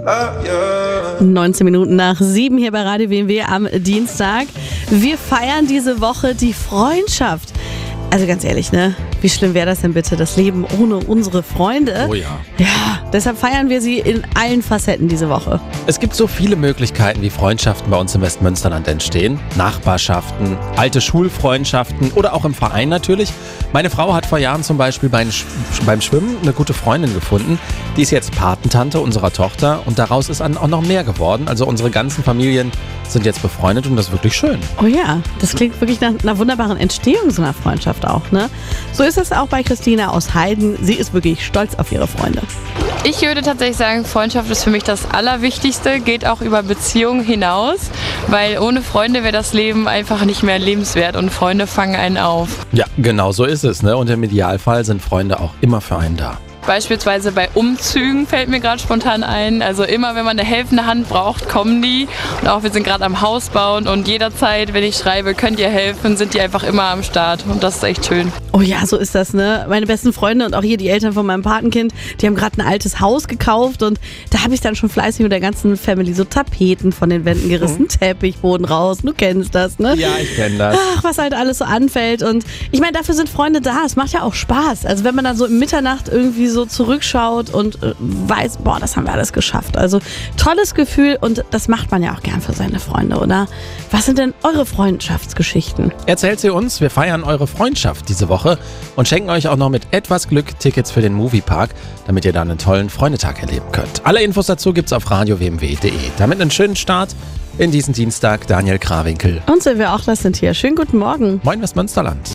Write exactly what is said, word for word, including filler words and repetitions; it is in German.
neunzehn Minuten nach sieben hier bei Radio W M W am Dienstag. Wir feiern diese Woche die Freundschaft. Also ganz ehrlich, ne? Wie schlimm wäre das denn bitte, das Leben ohne unsere Freunde? Oh ja. Ja, deshalb feiern wir sie in allen Facetten diese Woche. Es gibt so viele Möglichkeiten, wie Freundschaften bei uns im Westmünsterland entstehen. Nachbarschaften, alte Schulfreundschaften oder auch im Verein natürlich. Meine Frau hat vor Jahren zum Beispiel beim, Sch- beim Schwimmen eine gute Freundin gefunden. Die ist jetzt Patentante unserer Tochter und daraus ist auch noch mehr geworden. Also unsere ganzen Familien sind jetzt befreundet und das ist wirklich schön. Oh ja, das klingt wirklich nach einer wunderbaren Entstehung so einer Freundschaft auch, ne? So ist es auch bei Christina aus Heiden. Sie ist wirklich stolz auf ihre Freunde. Ich würde tatsächlich sagen, Freundschaft ist für mich das Allerwichtigste, geht auch über Beziehungen hinaus, weil ohne Freunde wäre das Leben einfach nicht mehr lebenswert und Freunde fangen einen auf. Ja, genau so ist es, ne? Und im Idealfall sind Freunde auch immer für einen da. Beispielsweise bei Umzügen fällt mir gerade spontan ein. Also immer, wenn man eine helfende Hand braucht, kommen die. Und auch wir sind gerade am Haus bauen und jederzeit, wenn ich schreibe, könnt ihr helfen, sind die einfach immer am Start. Und das ist echt schön. Oh ja, so ist das, ne? Meine besten Freunde und auch hier die Eltern von meinem Patenkind, die haben gerade ein altes Haus gekauft und da habe ich dann schon fleißig mit der ganzen Family so Tapeten von den Wänden gerissen, mhm. Teppichboden raus, du kennst das, ne? Ja, ich kenne das. Ach, was halt alles so anfällt und ich meine, dafür sind Freunde da, es macht ja auch Spaß. Also wenn man dann so in Mitternacht irgendwie so zurückschaut und äh, weiß, boah, das haben wir alles geschafft. Also tolles Gefühl und das macht man ja auch gern für seine Freunde, oder? Was sind denn eure Freundschaftsgeschichten? Erzählt sie uns, wir feiern eure Freundschaft diese Woche und schenken euch auch noch mit etwas Glück Tickets für den Moviepark, damit ihr dann einen tollen Freundetag erleben könnt. Alle Infos dazu gibt's auf radio w m w punkt d e. Damit einen schönen Start in diesen Dienstag, Daniel Krawinkel. Und Silvia Ochler sind hier. Schönen guten Morgen. Moin Westmünsterland.